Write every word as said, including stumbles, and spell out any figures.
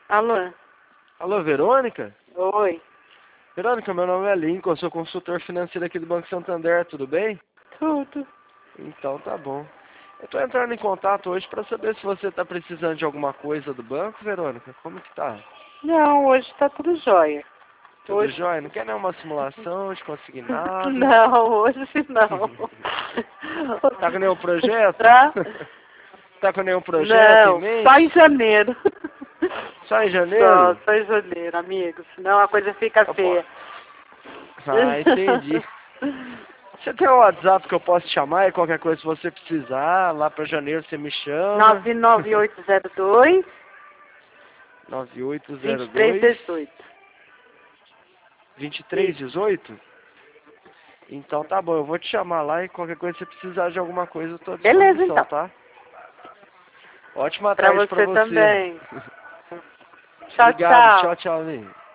Alô? Alô, Verônica? Oi. Verônica, meu nome é Lincoln, eu sou consultor financeiro aqui do Banco Santander, tudo bem? Tudo. Então tá bom. Eu tô entrando em contato hoje para saber se você tá precisando de alguma coisa do banco, Verônica. Como que tá? Não, hoje tá tudo jóia. Tudo Hoje... jóia? Não quer nenhuma simulação de conseguir nada? Não, hoje não. Tá com nenhum projeto? Tá? Tá com nenhum projeto em Não, só em mente? janeiro. Só em Só, janeiro? só em janeiro, amigo. Senão a coisa fica Eu po- feia. Ah, entendi. Você tem um WhatsApp que eu posso te chamar e qualquer coisa se você precisar, lá pra janeiro você me chama. nove nove oito zero dois, nove oito vinte zero e três dois, dezoito. vinte e três Isso. dezoito? Então tá bom, eu vou te chamar lá e qualquer coisa se você precisar de alguma coisa eu tô à Beleza, disposição, então. tá? Ótima Pra tarde pra você você. também. Tchau, Obrigado, tchau, tchau. tchau, Lin.